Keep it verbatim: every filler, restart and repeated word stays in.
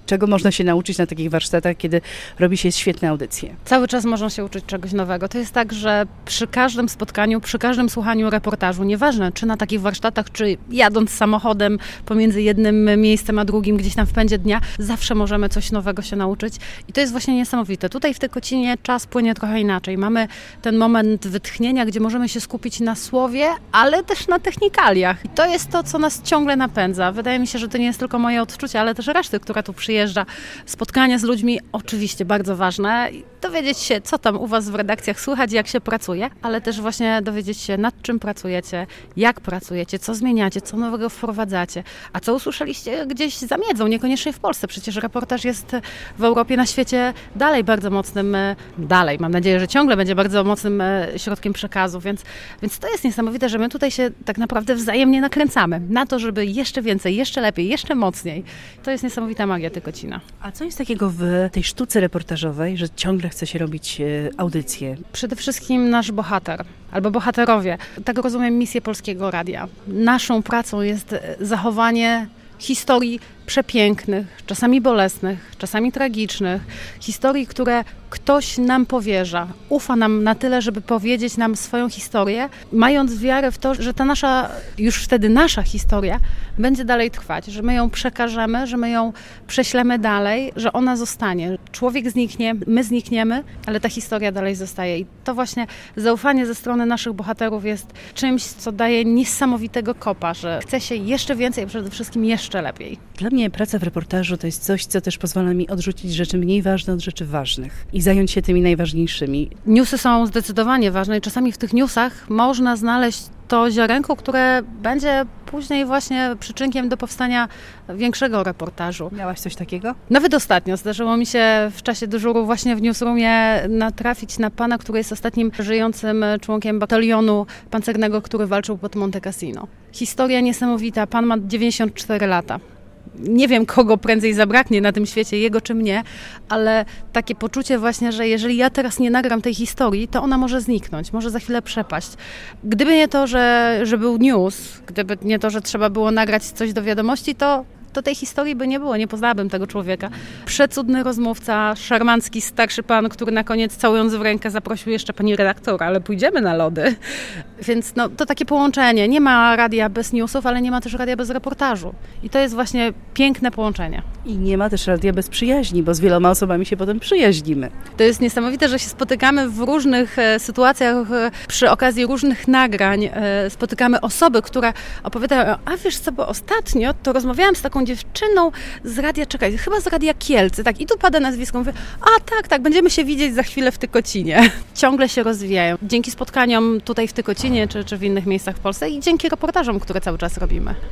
Czego można się nauczyć na takich warsztatach, kiedy robi się świetne audycje? Cały czas można się uczyć czegoś nowego. To jest tak, że przy każdym spotkaniu, przy każdym słuchaniu reportażu, nieważne czy na takich warsztatach, czy jadąc samochodem pomiędzy jednym miejscem a drugim, gdzieś tam w pędzie dnia, zawsze możemy coś nowego się nauczyć. I to jest właśnie niesamowite. Tutaj w Tykocinie czas płynie trochę inaczej. Mamy ten moment wytchnienia, gdzie możemy się skupić na słowie, ale też na technikaliach. I to jest to, co nas ciągle napędza. Wydaje mi się, że to nie jest tylko moje odczucie, ale też reszty, która tu przyjeżdża. Spotkania z ludźmi, oczywiście bardzo ważne. Dowiedzieć się, co tam u was w redakcjach słychać, jak się pracuje, ale też właśnie dowiedzieć się, nad czym pracujecie, jak pracujecie, co zmieniacie, co nowego wprowadzacie, a co usłyszeliście gdzieś za miedzą, niekoniecznie w Polsce. Przecież reportaż jest w Europie, na świecie dalej bardzo mocnym, dalej, mam nadzieję, że ciągle będzie bardzo mocnym środkiem przekazu, więc, więc to jest niesamowite, że my tutaj się tak naprawdę wzajemnie nakręcamy na to, żeby jeszcze więcej, jeszcze lepiej, jeszcze mocniej. To jest niesamowita magia Tykocina. A co jest takiego w tej sztuce reportażowej, że ciągle chce się robić audycje? Przede wszystkim nasz bohater, albo bohaterowie. Tak rozumiem misję Polskiego Radia. Naszą pracą jest zachowanie historii przepięknych, czasami bolesnych, czasami tragicznych, historii, które ktoś nam powierza, ufa nam na tyle, żeby powiedzieć nam swoją historię, mając wiarę w to, że ta nasza, już wtedy nasza historia będzie dalej trwać, że my ją przekażemy, że my ją prześlemy dalej, że ona zostanie. Człowiek zniknie, my znikniemy, ale ta historia dalej zostaje. I to właśnie zaufanie ze strony naszych bohaterów jest czymś, co daje niesamowitego kopa, że chce się jeszcze więcej, a przede wszystkim jeszcze lepiej. Dla mnie praca w reportażu to jest coś, co też pozwala mi odrzucić rzeczy mniej ważne od rzeczy ważnych i zająć się tymi najważniejszymi. Newsy są zdecydowanie ważne i czasami w tych newsach można znaleźć to ziarenko, które będzie później właśnie przyczynkiem do powstania większego reportażu. Miałaś coś takiego? Nawet ostatnio zdarzyło mi się w czasie dyżuru właśnie w newsroomie natrafić na pana, który jest ostatnim żyjącym członkiem batalionu pancernego, który walczył pod Monte Cassino. Historia niesamowita. Pan ma dziewięćdziesiąt cztery lata. Nie wiem, kogo prędzej zabraknie na tym świecie, jego czy mnie, ale takie poczucie właśnie, że jeżeli ja teraz nie nagram tej historii, to ona może zniknąć, może za chwilę przepaść. Gdyby nie to, że, że był news, gdyby nie to, że trzeba było nagrać coś do wiadomości, to to tej historii by nie było, nie poznałabym tego człowieka. Przecudny rozmówca, szarmancki starszy pan, który na koniec całując w rękę zaprosił jeszcze pani redaktora, ale pójdziemy na lody. Więc no, to takie połączenie. Nie ma radia bez newsów, ale nie ma też radia bez reportażu. I to jest właśnie piękne połączenie. I nie ma też radia bez przyjaźni, bo z wieloma osobami się potem przyjaźnimy. To jest niesamowite, że się spotykamy w różnych e, sytuacjach, e, przy okazji różnych nagrań. E, spotykamy osoby, które opowiadają, a wiesz co, bo ostatnio to rozmawiałam z taką dziewczyną z radia, czekaj, chyba z radia Kielce, tak, i tu pada nazwisko, mówię, a tak, tak, będziemy się widzieć za chwilę w Tykocinie. Ciągle się rozwijają. Dzięki spotkaniom tutaj w Tykocinie, czy, czy w innych miejscach w Polsce i dzięki reportażom, które cały czas robimy.